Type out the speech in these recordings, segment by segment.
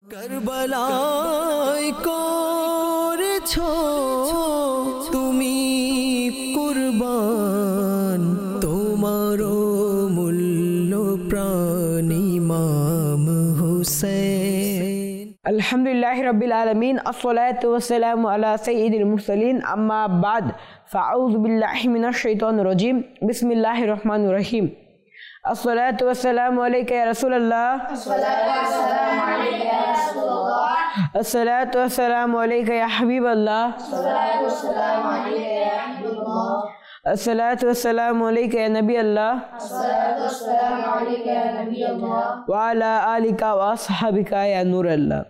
কারবালায় করেছো তুমি কুরবান, তোমারও মূল্য প্রাণ ইমাম হুসেন। আলহামদুলিল্লাহি রাব্বিল আলামিন, আসসালাতু ওয়াসসালামু আলা সাইয়্যিদিল মুরসালিন, আম্মা বাদ, ফাআউযু বিল্লাহি মিনাশ শাইতানির রাজিম, বিসমিল্লাহির রহমানির রহিম। আসসালাতু ওয়াসসালামু আলাইকা ইয়া রাসূলুল্লাহ, আসসালাতু ওয়াসসালামু আলাইকা ইয়া হাবিবাল্লাহ, আসসালাতু ওয়াসসালামু আলাইকা ইয়া নবিয়াল্লাহ, ওয়া আলা আলিকা ওয়া আসহাবিকা ইয়া নূরাল্লাহ।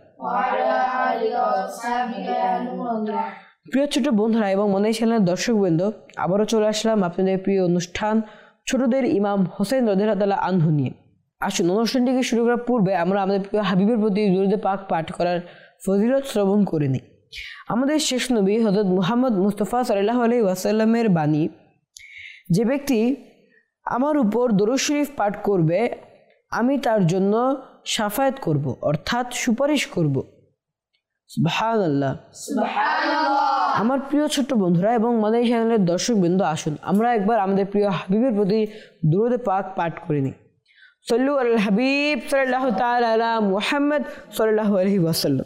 প্রিয় ছোট বন্ধুরা এবং মনে চ্যানেলের দর্শকবৃন্দ, আবারও চলে আসলাম আপনাদের প্রিয় অনুষ্ঠান ছোটদের ইমাম হোসেন রাদিয়াল্লাহু তাআলা আনহু নিয়ে। আসুন, অনুষ্ঠানটিকে শুরু করার পূর্বে আমরা আমাদের প্রিয় হাবিবের প্রতি দুরূদ পাক পাঠ করার ফজিলত শ্রবণ করে নিই। আমাদের শেষ নবী হযরত মুহাম্মদ মুস্তাফা সাল্লাল্লাহু আলাইহি ওয়াসাল্লামের বাণী, যে ব্যক্তি আমার উপর দরুদ শরীফ পাঠ করবে আমি তার জন্য শাফায়াত করব, অর্থাৎ সুপারিশ করব। সুবহানাল্লাহ, সুবহানাল্লাহ। আমার প্রিয় ছোট্ট বন্ধুরা এবং মাদানী চ্যানেলের দর্শকবৃন্দ, আসুন আমরা একবার আমাদের প্রিয় হাবিবের প্রতি দুরূদ পাক পাঠ করে নিই। সাল্লু আলাল হাবিব সাল্লাল্লাহু তাআলা আলা মুহাম্মদ সাল্লাল্লাহু আলাইহি ওয়াসাল্লাম।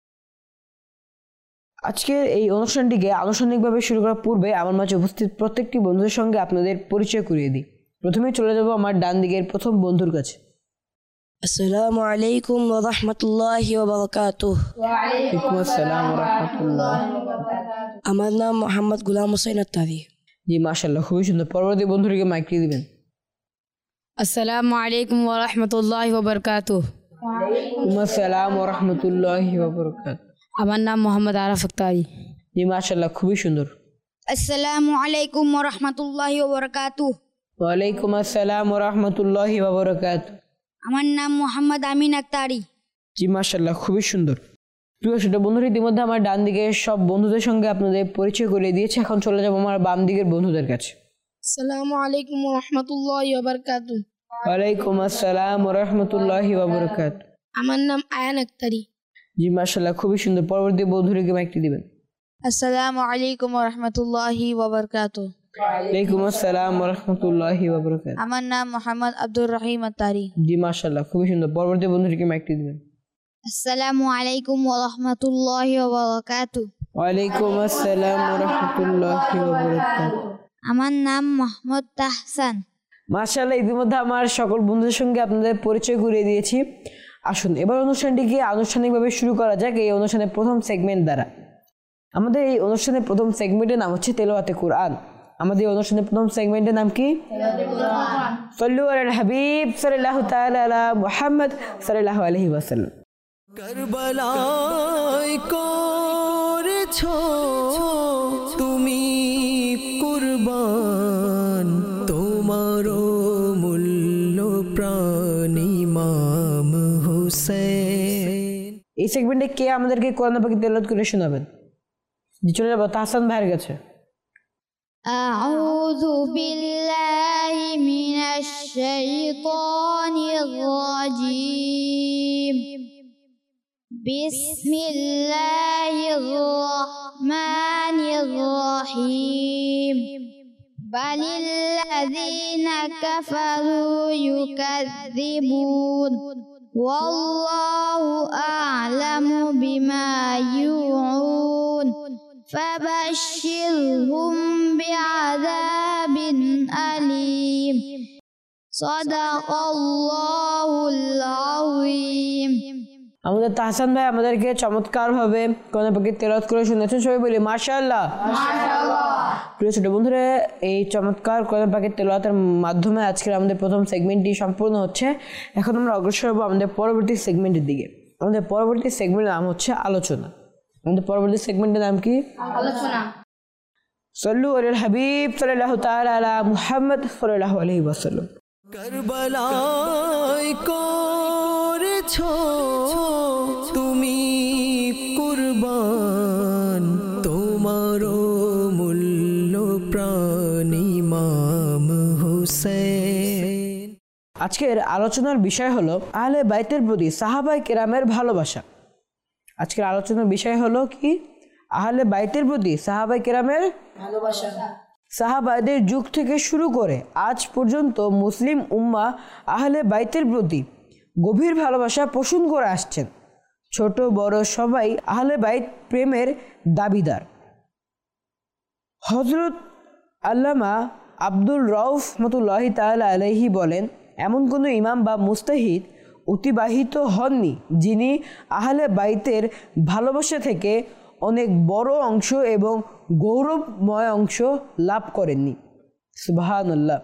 আজকের এই অনুষ্ঠানটিকে আনুষ্ঠানিকভাবে শুরু করার পূর্বে আমার মাঝে উপস্থিত প্রত্যেকটি বন্ধুদের সঙ্গে আপনাদের পরিচয় করিয়ে দিই। প্রথমেই চলে যাব আমার ডান দিকের প্রথম বন্ধুর কাছে। আসসালামু আলাইকুম ওয়া রাহমাতুল্লাহি ওয়া বারাকাতুহু। ওয়া আলাইকুম আসসালাম ওয়া রাহমাতুল্লাহ। আমার নাম মোহাম্মদ গোলাম হোসেন আত্তারি। জি, মাশাআল্লাহ, খুবই সুন্দর। পরবর্তী বন্ধুটিকে মাইক দিয়ে দিবেন। আসসালামু আলাইকুম ওয়া রাহমাতুল্লাহি ওয়া বারাকাতুহু। ওয়া আলাইকুম আসসালাম ওয়া রাহমাতুল্লাহি ওয়া বারাকাতুহু। আমার নাম মোহাম্মদ আরাফ আক্তারি। জি, মাশাআল্লাহ, খুবই সুন্দর। আসসালামু আলাইকুম ওয়া রাহমাতুল্লাহি ওয়া বারাকাতুহু। ওয়া আলাইকুম আসসালাম ওয়া রাহমাতুল্লাহি ওয়া বারাকাতুহু। আমার নাম মোহাম্মদ আমিন আক্তারি। জি, মাশাআল্লাহ, খুবই সুন্দর। প্রিয় ছোট বন্ধুরা, ইতিমধ্যে আমার ডান দিকে সব বন্ধুদের সঙ্গে আপনাদের পরিচয় করিয়ে দিয়েছে। এখন চলে যাব আমার বাম দিকের বন্ধুদের কাছে। আসসালামু আলাইকুম ওয়া রাহমাতুল্লাহি ওয়া বারাকাতুহু। ওয়া আলাইকুম আসসালাম ওয়া রাহমাতুল্লাহি ওয়া বারাকাতুহু। আমার নাম আয়ান আক্তারি। জি, মাশাআল্লাহ, খুবই সুন্দর। পরবর্তী বন্ধুটিকে মাইকটি দিবেন। আসসালামু আলাইকুম ওয়া রাহমাতুল্লাহি ওয়া বারাকাতুহু। ওয়া আলাইকুম আসসালাম ওয়া রাহমাতুল্লাহি ওয়া বারাকাতুহু। আমার নাম মোহাম্মদ আব্দুর রহিম আত্তারি। জি, মাশাআল্লাহ, খুবই সুন্দর। পরবর্তী বন্ধুটিকে মাইকটি দিবেন। আসসালামু আলাইকুম ওয়া রাহমাতুল্লাহি ওয়া বারাকাতুহু। ওয়া আলাইকুম আসসালাম ওয়া রাহমাতুল্লাহি ওয়া বারাকাতুহু। আমার নাম মোহাম্মদ তাহসান। মাশাআল্লাহ, ইতিমধ্যে আমার সকল বন্ধুদের সঙ্গে আপনাদের পরিচয় করিয়ে দিয়েছি। আসুন এবার অনুষ্ঠানটিকে আনুষ্ঠানিকভাবে শুরু করা যাক এই অনুষ্ঠানের প্রথম সেগমেন্ট দ্বারা। আমাদের এই অনুষ্ঠানের প্রথম সেগমেন্টের নাম হচ্ছে তেলাওয়াতে কুরআন। আমাদের অনুষ্ঠানের প্রথম সেগমেন্টের নাম কি? সাল্লু আলাল হাবিব সাল্লাল্লাহু তাআলা আলা মুহাম্মদ সাল্লাল্লাহু আলাইহি ওয়াসাল্লাম। কারবালায় করেছো তুমি কুরবান, তোমারও মূল্য প্রাণ ইমাম হুসেন। এই সেগমেন্টে কে আমাদেরকে কোরআন পাক তেলাওয়াত করে শোনাবেন? চলে যাব তাহসান ভাইয়ের কাছে। আউযু বিল্লাহি মিনাশ শাইতানির রাজিম। বিসমিল্লাহির রহমানির রহিম। বালিল্লাযিনা কাফারু ইউকাযযিবুন ওয়াল্লাহু আ'লামু বিমা ইউ'উন ফাবাশশিরহুম বিআযাবিন আলীম। সাদাকাল্লাহুল আযীম। আমাদের তাহসান ভাই আমাদেরকে চমৎকারভাবে কোরআন পাকের তেলাওয়াত করে শোনাচ্ছেন। সবাই বলি মাশাআল্লাহ, মাশাআল্লাহ। প্রিয় ছোট বন্ধুরা, এই চমৎকার কোরআন পাকের তেলাওয়াতের মাধ্যমে আজকের আমাদের প্রথম সেগমেন্টটি সম্পূর্ণ হচ্ছে। এখন আমরা অগ্রসর হব আমাদের পরবর্তী সেগমেন্টের দিকে। আমাদের পরবর্তী সেগমেন্টের নাম হচ্ছে আলোচনা। আমাদের পরবর্তী সেগমেন্টের নাম কি? আলোচনা। সাল্লু আলাল হাবিব সাল্লাল্লাহু তাআলা আলা মুহাম্মদ সাল্লাল্লাহু আলাইহি ওয়াসাল্লাম। কারবালায় করেছো তুমি কুরবান, তোমারও মূল্য প্রাণ ইমাম হুসেন। আজকের আলোচনার বিষয় হলো আহলে বাইতের প্রতি সাহাবায়ে কেরামের ভালোবাসা। আজকের আলোচনার বিষয় হলো কি? আহলে বাইতের প্রতি সাহাবায়ে কেরামের ভালোবাসা। সাহাবাদের যুগ থেকে শুরু করে আজ পর্যন্ত মুসলিম উম্মাহ আহলে বাইতের প্রতি গভীর ভালোবাসা পোষণ করে আসছেন। ছোট বড় সবাই আহলে বাইত প্রেমের দাবিদার। হযরত আল্লামা আব্দুল রউফ রাহমাতুল্লাহি তাআলা আলাইহি বলেন, এমন কোনো ইমাম বা মুস্তাহিদ অতিবাহিত হননি যিনি আহলে বাইতের ভালোবাসা থেকে অনেক বড় অংশ এবং গৌরবময় অংশ লাভ করেননি। সুবহানাল্লাহ।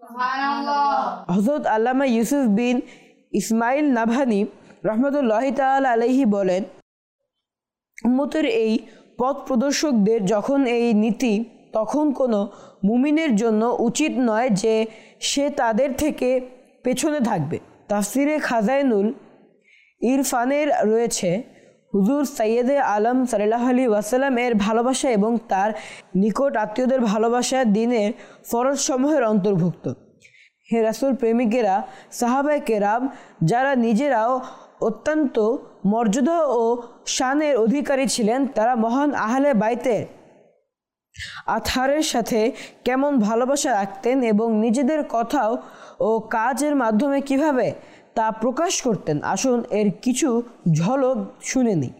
হযরত আল্লামা ইউসুফ বিন ইসমাইল নাভানি রহমতুল্লাহি তাআলা আলাইহি বলেন, উম্মতের এই পথ প্রদর্শকদের যখন এই নীতি, তখন কোনো মুমিনের জন্য উচিত নয় যে সে তাদের থেকে পেছনে থাকবে। তাফসিরে খাজাইনুল ইরফানের রয়েছে, হুজুর সৈয়দে আলম সাল্লাল্লাহু আলাইহি ওয়াসাল্লাম এর ভালোবাসা এবং তার নিকট আত্মীয়দের ভালোবাসা দ্বীনের ফরজসমূহের অন্তর্ভুক্ত। হে রাসূল প্রেমিকেরা, সাহাবায়ে কেরাম যারা নিজেরাও অত্যন্ত মর্যাদা ও শানের অধিকারী ছিলেন, তারা মহান আহলে বাইতের আথারের সাথে কেমন ভালোবাসা রাখতেন এবং নিজেদের কথাও ও কাজের মাধ্যমে কিভাবে তা প্রকাশ করতেন, আসুন এর কিছু ঝলক শুনে নিই।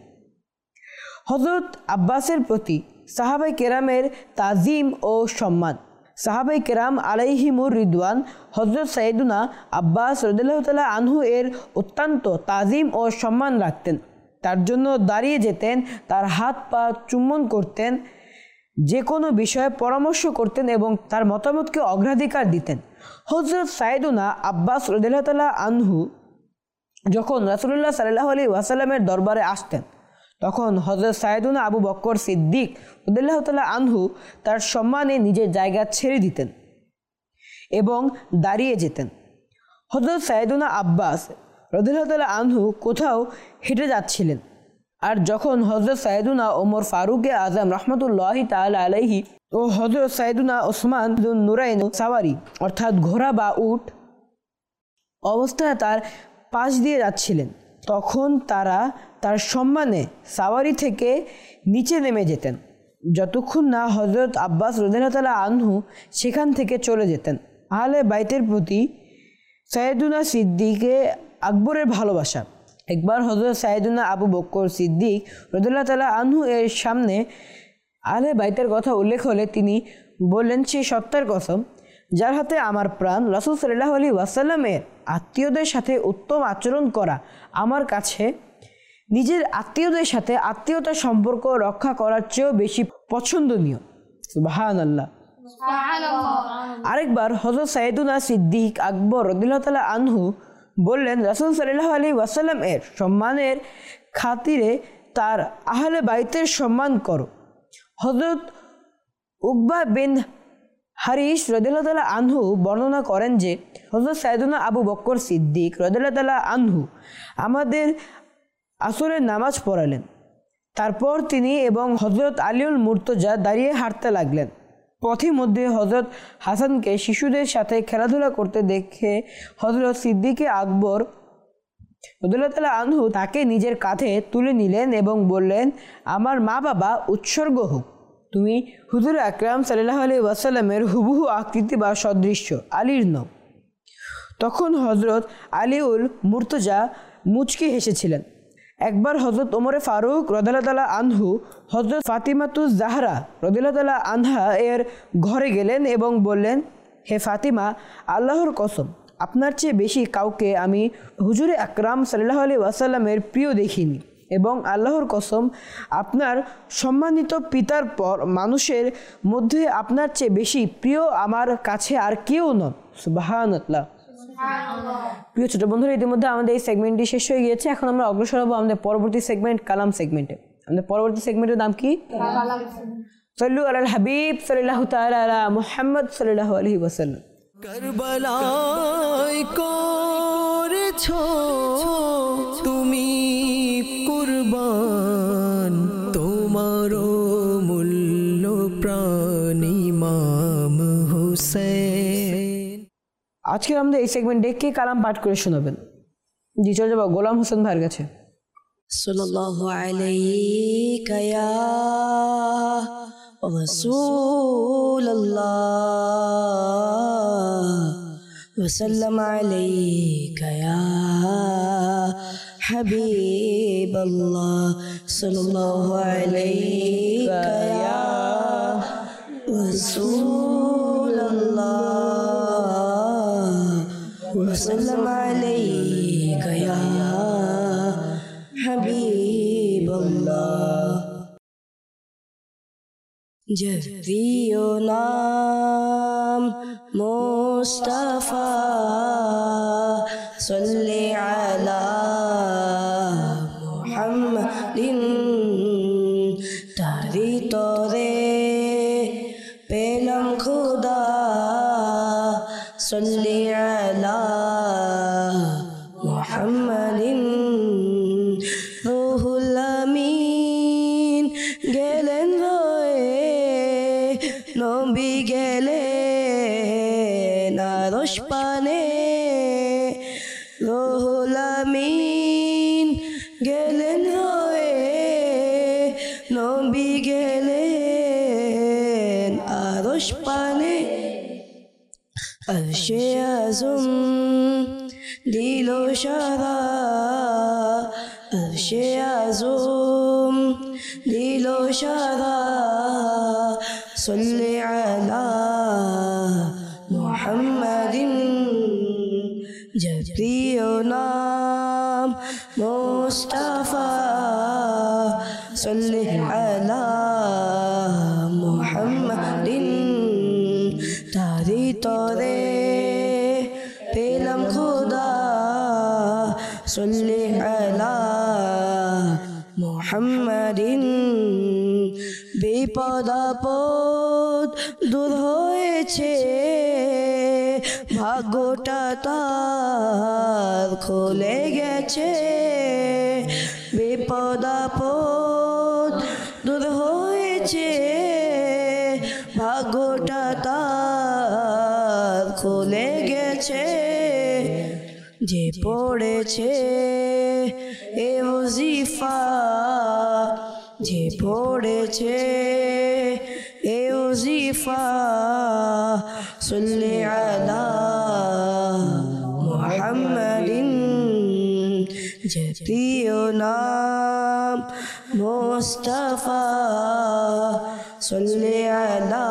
হযরত আব্বাসের প্রতি সাহাবায়ে কেরামের তাজিম ও সম্মান। সাহাবায়ে কেরাম আলাইহিমুর রিদওয়ান হযরত সাইয়্যিদুনা আব্বাস রাদিয়াল্লাহু তাআলা আনহু এর অত্যন্ত তাজিম ও সম্মান রাখতেন। তার জন্য দাঁড়িয়ে যেতেন, তার হাত পা চুম্বন করতেন, যে কোনো বিষয়ে পরামর্শ করতেন এবং তার মতামতকে অগ্রাধিকার দিতেন। হযরত সাইয়্যিদুনা আব্বাস রাদিয়াল্লাহু তাআলা আনহু যখন রাসূলুল্লাহ সাল্লাল্লাহু আলাইহি ওয়াসাল্লামের দরবারে আসতেন, তখন হযরত সাইয়্যিদুনা আবু বকর সিদ্দিক রাদিয়াল্লাহু তাআলা আনহু তার সম্মানে নিজের জায়গা ছেড়ে দিতেন এবং দাঁড়িয়ে যেতেন। হযরত সাইয়্যিদুনা আব্বাস রাদিয়াল্লাহু তাআলা আনহু কোথাও হেঁটে যাচ্ছিলেন, আর যখন হযরত সাইয়্যিদুনা ওমর ফারুকে আজম রাহমাতুল্লাহি তাআলা আলাইহি ও হযরত সাইয়্যিদুনা ওসমান বিন নুরাইন সাওয়ারি অর্থাৎ ঘোড়া বা উট অবস্থায় তার পাশ দিয়ে যাচ্ছিলেন, তখন তারা তার সম্মানে সাওয়ারি থেকে নিচে নেমে যেতেন যতক্ষণ না হযরত আব্বাস রাদিয়াল্লাহু তাআলা আনহু সেখান থেকে চলে যেতেন। আহলে বাইতের প্রতি সাইয়্যিদুনা সিদ্দিকে আকবরের ভালোবাসা। একবার হযরত সাইয়্যিদুনা আবু বকর সিদ্দিক রাদিয়াল্লাহু তাআলা আনহু এর সামনে আহলে বাইতের কথা উল্লেখ হলে তিনি বললেন, সেই সত্তার কসম যার হাতে আমার প্রাণ, রাসূল সাল্লাল্লাহু আলাইহি ওয়াসাল্লামের আত্মীয়দের সাথে উত্তম আচরণ করা আমার কাছে নিজের আত্মীয়দের সাথে আত্মীয়তার সম্পর্ক রক্ষা করার চেয়েও বেশি পছন্দনীয়। সুবহানাল্লাহ। আরেকবার হযরত সাইয়্যিদুনা সিদ্দিক আকবর রাদিয়াল্লাহু তাআলা আনহু বললেন, রাসূল সাল্লাল্লাহু আলাইহি ওয়াসাল্লাম এর সম্মানের খাতিরে তার আহলে বাইতের সম্মান করো। হযরত উকবা বিন হারিস রাদিয়াল্লাহু তাআলা আনহু বর্ণনা করেন যে হযরত সাইয়্যিদুনা আবু বকর সিদ্দিক রাদিয়াল্লাহু তাআলা আনহু আমাদের আসরের নামাজ পড়ালেন। তারপর তিনি এবং হযরত আলীউল মুর্তজা দাঁড়িয়ে হাঁটতে লাগলেন। পথের মধ্যে হযরত হাসানকে শিশুদের সাথে খেলাধুলা করতে দেখে হযরত সিদ্দিকে আকবর রাদিয়াল্লাহু তাআলা আনহু তাকে নিজের কাঁধে তুলে নিলেন এবং বললেন, আমার মা বাবা উৎসর্গ হোক, তুমি হুজুর আকরাম সাল্লাল্লাহু আলাইহি ওয়াসাল্লামের হুবহু আকৃতি বা সদৃশ্য আলীর নও। তখন হযরত আলীউল মুর্তজা মুচকি হেসেছিলেন। একবার হযরত ওমর ফারুক রাদিয়াল্লাহু তাআলা আনহু হযরত ফাতিমাতুজ জাহরা রাদিয়াল্লাহু তাআলা আনহা এর ঘরে গেলেন এবং বললেন, হে ফাতিমা, আল্লাহর কসম আপনার চেয়ে বেশি কাউকে আমি হুজুরে আকরাম সাল্লাল্লাহু আলাইহি ওয়াসাল্লামের প্রিয় দেখিনি, এবং আল্লাহর কসম আপনার সম্মানিত পিতার পর মানুষের মধ্যে আপনার চেয়ে বেশি প্রিয় আমার কাছে আর কেউ নন। সুবহানাল্লাহ। প্রিয় ছোট বন্ধুরা, ইতিমধ্যে আমাদের এই সেগমেন্টটি শেষ হয়ে গিয়েছে। এখন আমরা অগ্রসর হব আমাদের পরবর্তী সেগমেন্ট কালাম সেগমেন্টে। আমাদের পরবর্তী সেগমেন্টের নাম কি? সাল্লু আলাল হাবিব সাল্লাল্লাহু তাআলা আলা মুহাম্মদ সাল্লাল্লাহু আলাইহি ওয়াসাল্লাম। কারবালায় করেছো তুমি কুরবান, তোমার মূল্য প্রাণ ইমাম হোসেন। আজকে আমাদের এই সেগমেন্টে কে কালাম পাঠ করে শোনাবেন? জি, চলে যাবো গোলাম হোসেন ভাইয়ের কাছে। सल्लल्लाहु अलैका या रसूल अल्लाह वसल्लम अलैका या हबीब अल्लाह सल्लल्लाहु अलैका या रसूल अल्लाह वसल्लम अलैका या हबीब अल्लाह जब प्रियो नाम मुस्तफा सल्ले अला मुहम्मदिन तारी तोरे पेलम खुदा सल्ले अला मुहम्मदिन रूहुल अमीन गेलेन रोए नबी गेलेन आरश पाने रूहुल अमीन गेलेन रोए नबी गेलेन आरश पाने अर्शे आज़म दिलो शारा अर्शे आज़म दिलो शारा सल्ले अला मुहम्मदिन जब प्रियो नाम मुस्तफा सल्ले अला मुहम्मदिन तारी तोरे पेलम खुदा सल्ले अला मुहम्मदिन বিপদ আপদ দূর হয়েছে ভাগ্যটা তার খুলে গেছে বিপদ আপদ দূর হয়েছে ভাগ্যটা তার খুলে গেছে যে পড়েছে এ ওজিফা যে পড়েছে এ ওজিফা সল্লি আলা মুহাম্মাদিন যে প্রিয় নাম মুস্তাফা সল্লি আলা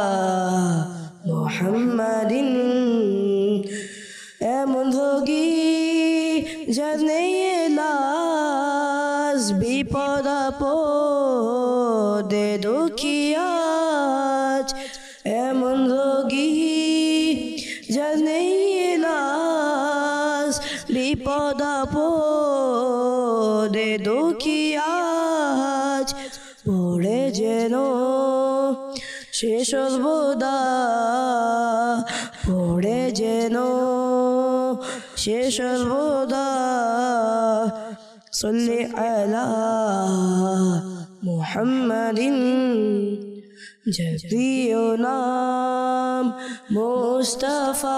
মুহাম্মাদিন এমন রোগী যার নেই এলাজ বিপদ আপদে দুঃখী আজ এমন রোগী যার নেই এলাজ বিপদ আপদে দুঃখী আজ পড়ে যেন সে সর্বদা পড়ে যেন সে সর্বদা সল্লি আলা মুহাম্মাদিন যে প্রিয় নাম মুস্তাফা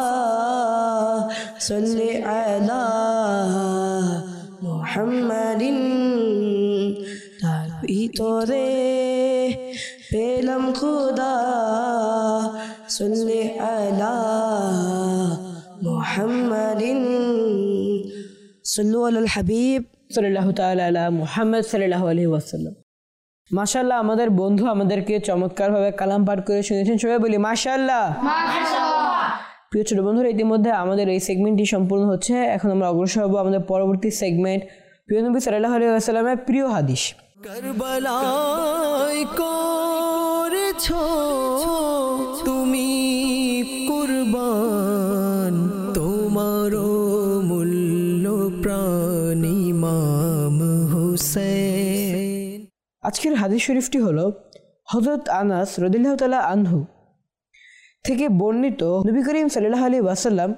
সল্লি আলা মুহাম্মাদিন তার ভিতরে পেলাম খুদা সল্লি আলা মুহাম্মাদিন সাল্লু আলাল হাবিব সাল্লাল্লাহু তাআলা আলা মুহাম্মদ সাল্লাল্লাহু আলাইহি ওয়াসাল্লাম। মাশাআল্লাহ, আমাদের বন্ধু আমাদেরকে চমৎকারভাবে কালাম পাঠ করে শুনিয়েছেন, সবাই বলি মাশাআল্লাহ। প্রিয় ছোট বন্ধুরা, ইতিমধ্যে আমাদের এই সেগমেন্টটি সম্পূর্ণ হচ্ছে। এখন আমরা অগ্রসর হব আমাদের পরবর্তী সেগমেন্ট, প্রিয় নবী সাল্লাল্লাহু আলাইহি ওয়াসাল্লামের প্রিয় হাদিস। কারবালায় করেছো তুমি কুরবান, তোমার মূল্য প্রাণ ইমাম হুসেন। আজকের হাদিস শরীফটি হলো হযরত আনাস রাদিয়াল্লাহু তাআলা আনহু থেকে বর্ণিত। নবী করিম সাল্লাল্লাহু আলাইহি ওয়াসাল্লাম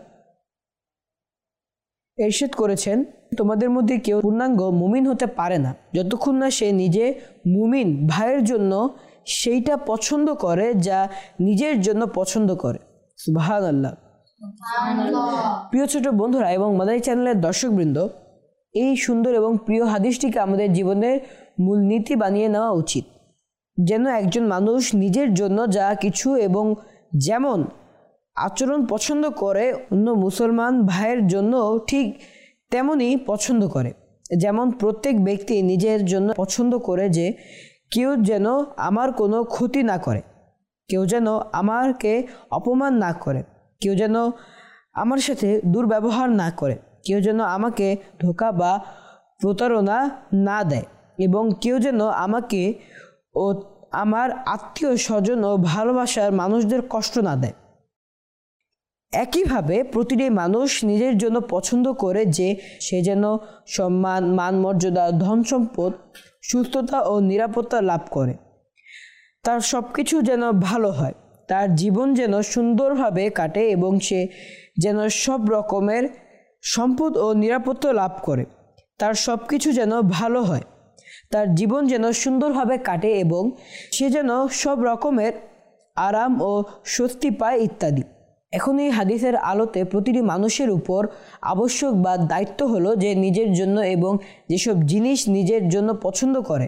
ইরশাদ করেছেন, তোমাদের মধ্যে কেউ পূর্ণাঙ্গ মুমিন হতে পারে না যতক্ষণ না সে নিজে মুমিন ভাইয়ের জন্য সেইটা পছন্দ করে যা নিজের জন্য পছন্দ করে। সুবহানাল্লাহ। প্রিয় ছোট বন্ধুরা এবং মাদানী চ্যানেলের দর্শকবৃন্দ, এই সুন্দর এবং প্রিয় হাদিসটিকে আমাদের জীবনের মূল নীতি বানিয়ে নেওয়া উচিত, যেন একজন মানুষ নিজের জন্য যা কিছু এবং যেমন আচরণ পছন্দ করে অন্য মুসলমান ভাইয়ের জন্য ঠিক তেমনই পছন্দ করে। যেমন প্রত্যেক ব্যক্তি নিজের জন্য পছন্দ করে যে কেউ যেন আমার কোনো ক্ষতি না করে, কেউ যেন আমাকে অপমান না করে, কেউ যেন আমার সাথে দুর্ব্যবহার না করে, কেউ যেন আমাকে ধোঁকা বা প্রতারণা না দেয়, এবং কেউ যেন আমাকে ও আমার আত্মীয় স্বজন ও ভালোবাসার মানুষদের কষ্ট না দেয়। একইভাবে প্রতিটি মানুষ নিজের জন্য পছন্দ করে যে সে যেন সম্মান, মান মর্যাদা, ধন সম্পদ, সুস্থতা ও নিরাপত্তা লাভ করে, তার সব কিছু যেন ভালো হয়, তার জীবন যেন সুন্দরভাবে কাটে এবং সে যেন সব রকমের সম্পদ ও নিরাপত্তা লাভ করে, তার সব কিছু যেন ভালো হয়, তার জীবন যেন সুন্দরভাবে কাটে এবং সে যেন সব রকমের আরাম ও স্বস্তি পায় ইত্যাদি। এখন এই হাদিসের আলোতে প্রতিটি মানুষের উপর আবশ্যক বা দায়িত্ব হলো যে নিজের জন্য এবং যেসব জিনিস নিজের জন্য পছন্দ করে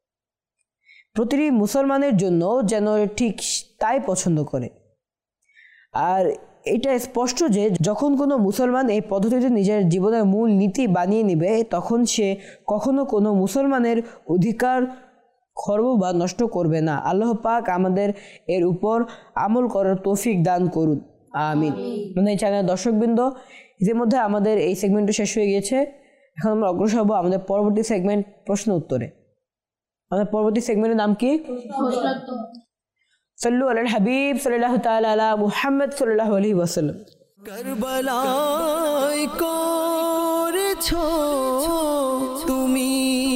প্রতিটি মুসলমানের জন্য যেন ঠিক তাই পছন্দ করে। আর এটা স্পষ্ট যে যখন কোনো মুসলমান এই পদ্ধতিতে নিজের জীবনের মূল নীতি বানিয়ে নেবে, তখন সে কখনো কোনো মুসলমানের অধিকার খর্ব বা নষ্ট করবে না। আল্লাহ পাক আমাদের এর উপর আমল করার তৌফিক দান করুন, আমিন। মানে এই চ্যানেলের দর্শকবৃন্দ, ইতিমধ্যে আমাদের এই সেগমেন্টটা শেষ হয়ে গিয়েছে। এখন আমরা অগ্রসর হব আমাদের পরবর্তী সেগমেন্ট প্রশ্ন উত্তরে। আমাদের পরবর্তী সেগমেন্টের নাম কি? সাল্লু আলাল হাবিব সাল্লাল্লাহু তাআলা আলা মুহাম্মদ সাল্লাল্লাহু আলাইহি ওয়াসাল্লাম। কারবালায় করেছো তুমি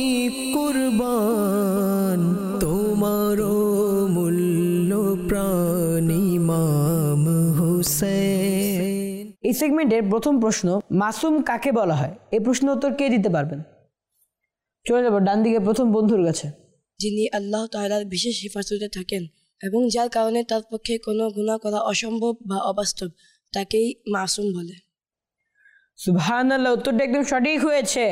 কুরবান, তোমারও মূল্য প্রাণ ইমাম হোসেন। এই সেগমেন্টের প্রথম প্রশ্ন, মাসুম কাকে বলা হয়? এই প্রশ্নের উত্তর কে দিতে পারবেন? চলে যাব ডান দিকে প্রথম বন্ধুর কাছে। যিনি আল্লাহ তাআলার বিশেষ হেফাজতে থাকেন এবং যার কারণে তার পক্ষে কোনো গুনাহ করা অসম্ভব বা অবাস্তব, তাকেই মাসুম বলে। সুবহানাল্লাহ, উত্তরটা একদম সঠিক হয়েছে।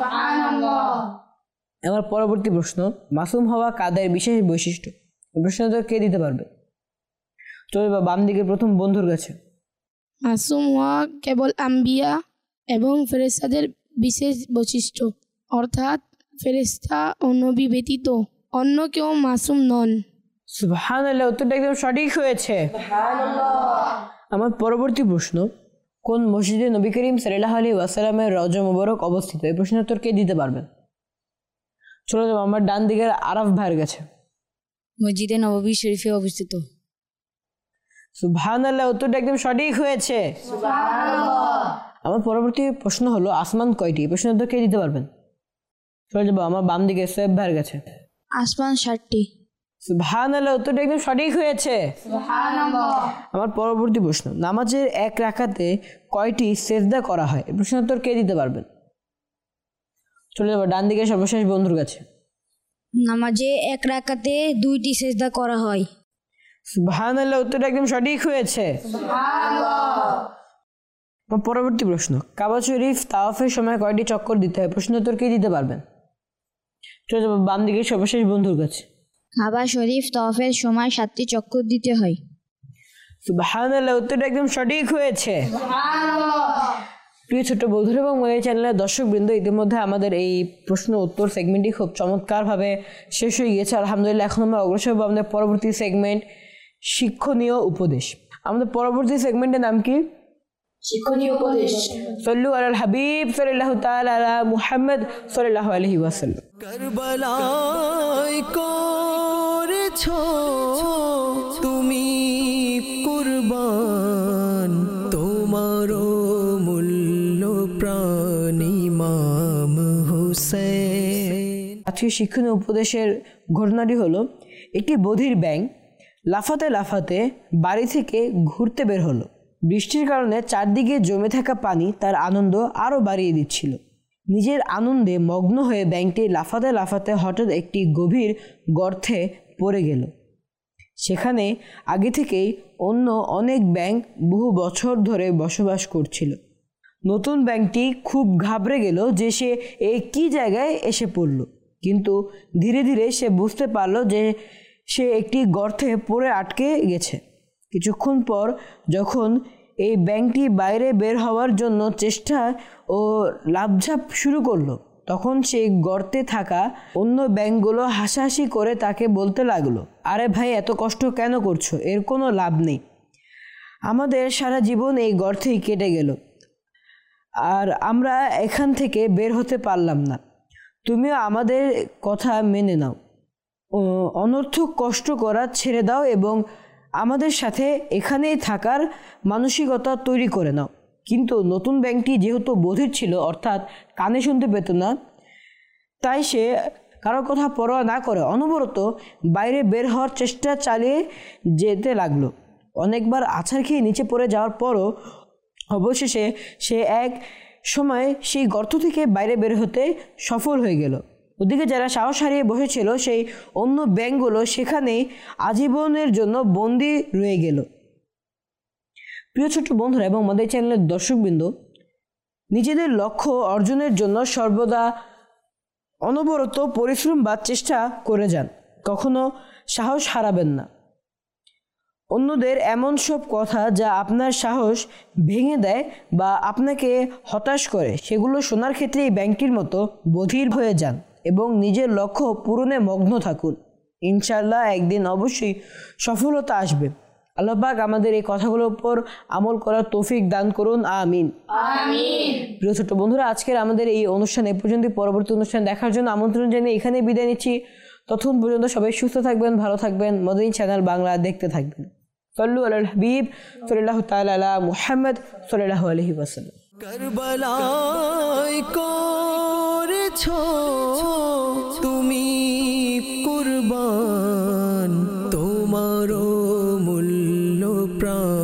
আমার পরবর্তী প্রশ্ন, মাসুম হওয়া কাদের বিশেষ বৈশিষ্ট্য? এই প্রশ্নের উত্তর কে দিতে পারবে? চলে যাব বাম দিকে প্রথম বন্ধুর কাছে। মাসুম হওয়া কেবল আম্বিয়া এবং ফেরেশতাদের বিশেষ বৈশিষ্ট্য, অর্থাৎ ফেরেশতা ও নবী ব্যতীত অন্য কেউ মাসুম নন। সুবহানাল্লাহ, উত্তরটা একদম সঠিক হয়েছে। আমার পরবর্তী প্রশ্ন, কোন মসজিদে নবী করিম সাল্লাল্লাহু আলাইহি ওয়াসাল্লামের রওজা মুবারক অবস্থিত? এই প্রশ্নের উত্তর কে দিতে পারবেন? চলে যাব আমার ডান দিকের আরাফ ভাইয়ের কাছে। মসজিদে নববী শরীফে অবস্থিত। সুবহানাল্লাহ, উত্তরটা একদম সঠিক হয়েছে। আমার পরবর্তী প্রশ্ন হলো, আসমান কয়টি? এই প্রশ্নের উত্তর কে দিতে পারবেন? চলে যাব আমার বাম দিকে সোয়েব ভাইয়ের কাছে। আসমান 7টি। সুবহানাল্লাহ, উত্তরটা একদম সঠিক হয়েছে। আমার পরবর্তী প্রশ্ন, নামাজের এক রাকাতে কয়টি সেজদা করা হয়? এই প্রশ্নের উত্তর কে দিতে পারবেন? চলে যাব ডান দিকে সর্বশেষ বন্ধুর কাছে। নামাজে এক রাকাতে 2টি সেজদা করা হয়। সুবহানাল্লাহ, উত্তরটা একদম সঠিক হয়েছে। আমার পরবর্তী প্রশ্ন, কাবা শরীফ তাওয়াফের সময় কয়টি চক্কর দিতে হয়? প্রশ্নের উত্তর কে দিতে পারবেন? চলে যাব বাম দিকে সর্বশেষ বন্ধুর কাছে। কাবা শরীফ তওয়াফের সময় 7টি চক্কর দিতে হয়। সুবহানাল্লাহ, উত্তরটা একদম সঠিক হয়েছে। প্রিয় ছোট বন্ধুরা এবং এই চ্যানেলের দর্শকবৃন্দ, ইতিমধ্যে আমাদের এই প্রশ্ন উত্তর সেগমেন্টটি খুব চমৎকারভাবে শেষ হয়ে গিয়েছে। আলহামদুলিল্লাহ, এখন আমরা অগ্রসর হব আমাদের পরবর্তী সেগমেন্ট, শিক্ষণীয় উপদেশ। আমাদের পরবর্তী সেগমেন্টের নাম কি? শিক্ষণীয় উপদেশ। সাল্লু আলাল হাবিব সাল্লাল্লাহু তাআলা আলা মুহাম্মদ সাল্লাল্লাহু আলাইহি ওয়াসাল্লাম। কারবালায় করেছো তুমি কুরবান, তোমারও মূল্য প্রাণ ইমাম হোসেন। আজকের শিক্ষণীয় উপদেশের ঘটনাটি হলো, একটি বধির ব্যাঙ লাফাতে লাফাতে বাড়ি থেকে ঘুরতে বের হলো। বৃষ্টির কারণে চারদিকে জমে থাকা পানি তার আনন্দ আরও বাড়িয়ে দিচ্ছিল। নিজের আনন্দে মগ্ন হয়ে ব্যাঙটি লাফাতে লাফাতে হঠাৎ একটি গভীর গর্তে পড়ে গেল। সেখানে আগে থেকেই অন্য অনেক ব্যাঙ বহু বছর ধরে বসবাস করছিল। নতুন ব্যাংকটি খুব ঘাবড়ে গেল যে সে এই কী জায়গায় এসে পড়ল, কিন্তু ধীরে ধীরে সে বুঝতে পারল যে সে একটি গর্তে পড়ে আটকে গেছে। কিছুক্ষণ পর যখন এই ব্যাংকটি বাইরে বের হওয়ার জন্য চেষ্টা ও লাফঝাপ শুরু করলো, তখন সেই গর্তে থাকা অন্য ব্যাংকগুলো হাসাহাসি করে তাকে বলতে লাগলো, আরে ভাই, এত কষ্ট কেন করছো? এর কোনো লাভ নেই। আমাদের সারা জীবন এই গর্তেই কেটে গেল, আর আমরা এখান থেকে বের হতে পারলাম না। তুমিও আমাদের কথা মেনে নাও, অনর্থক কষ্ট করা ছেড়ে দাও এবং আমাদের সাথে এখানেই থাকার মানসিকতা তৈরি করে নাও। কিন্তু নতুন ব্যাংকটি যেহেতু বধির ছিল, অর্থাৎ কানে শুনতে পেত না, তাই সে কারোর কথা পরোয়া না করে অনবরত বাইরে বের হওয়ার চেষ্টা চালিয়ে যেতে লাগলো। অনেকবার আছাড় খেয়ে নিচে পড়ে যাওয়ার পরও অবশেষে সে এক সময় সেই গর্ত থেকে বাইরে বের হতে সফল হয়ে গেল। ওদিকে যারা সাহস হারিয়ে বসেছিল, সেই অন্য ব্যাংকগুলো সেখানেই আজীবনের জন্য বন্দী রয়ে গেল। প্রিয় ছোট্ট বন্ধুরা এবং আমাদের চ্যানেলের দর্শকবৃন্দ, নিজেদের লক্ষ্য অর্জনের জন্য সর্বদা অনবরত পরিশ্রম বা চেষ্টা করে যান, কখনো সাহস হারাবেন না। অন্যদের এমন সব কথা যা আপনার সাহস ভেঙে দেয় বা আপনাকে হতাশ করে, সেগুলো শোনার ক্ষেত্রে এই ব্যাংকটির মতো বধির হয়ে যান এবং নিজের লক্ষ্য পূরণে মগ্ন থাকুন। ইনশাআল্লাহ একদিন অবশ্যই সফলতা আসবে। আল্লাহ পাক আমাদের এই কথাগুলোর উপর আমল করার তৌফিক দান করুন, আমিন। প্রিয় ছোট্ট বন্ধুরা, আজকের আমাদের এই অনুষ্ঠানে পর্যন্ত, পরবর্তী অনুষ্ঠান দেখার জন্য আমন্ত্রণ জানিয়ে এখানে বিদায় নিচ্ছি। ততক্ষণ পর্যন্ত সবাই সুস্থ থাকবেন, ভালো থাকবেন, মদিনী চ্যানেল বাংলা দেখতে থাকবেন। সাল্লু আলাল হাবিব সাল্লাল্লাহু তাআলা আলা মুহাম্মদ সাল্লাল্লাহু আলাইহি ওয়াসাল্লাম। কারবালায় করেছো তুমি কুরবান, তোমারও মূল্য প্রাণ